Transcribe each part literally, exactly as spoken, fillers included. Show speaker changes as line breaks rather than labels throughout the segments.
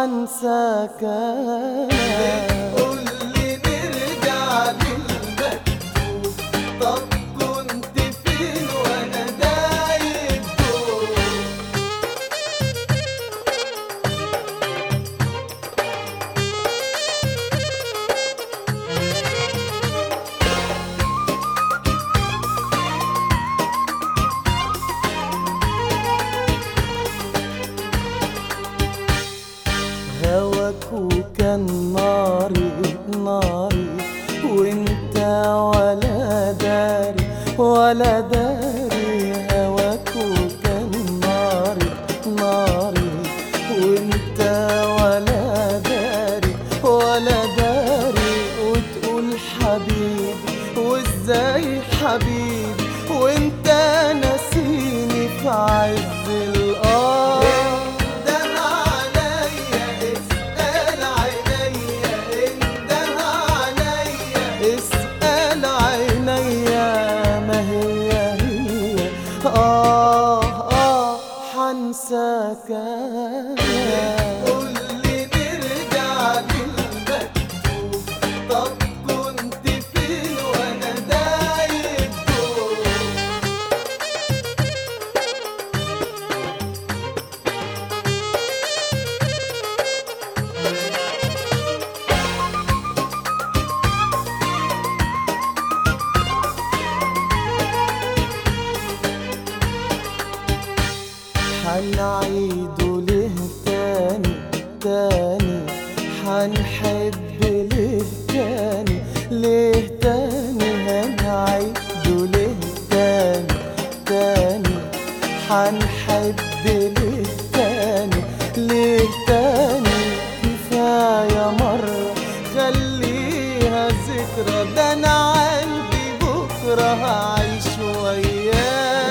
حنساك أنا.
بتقولي نرجع للمكتوب، طب كنت فين وانا دايب جوه؟
هواك وكان ناري ناري، وانت ولا داري ولا داري. هواك وكان ناري ناري، وانت ولا داري ولا داري. وتقول حبيبي وازاي حبيبي وانت ناسيني في عز القمر. اسأل عينيا ما هي هي، آه آه حنساك أنا.
بتقولي نرجع للمكتوب، طب كنت فين وانا دايب جوه؟
حنعيده ليه تاني تاني، حنحب ليه تاني ليه تاني. هنعيده ليه تاني تاني، حنحب ليه تاني ليه تاني. كفاية مرة خليها ذكرى، ده أنا قلبي بكرة هعيش وياه.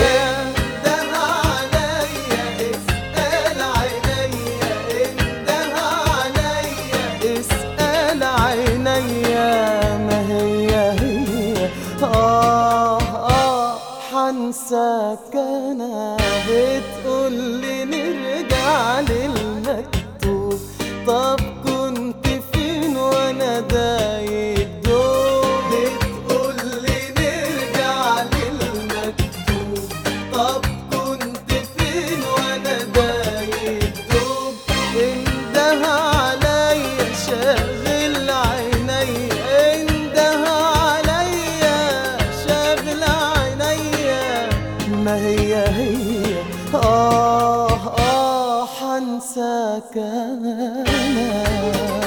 اسأل عينيا ما هي هي، آه آه حنساك أنا. بتقولي نرجع للمكتوب، طب كنت فين وأنا دايب دوب؟
بتقولي نرجع للمكتوب، طب كنت فين وانا دايب دوب؟
انده عليا شاغل عينيا، انده عليا شاغل عينيا ما هي هي، آه آه حنساك أنا.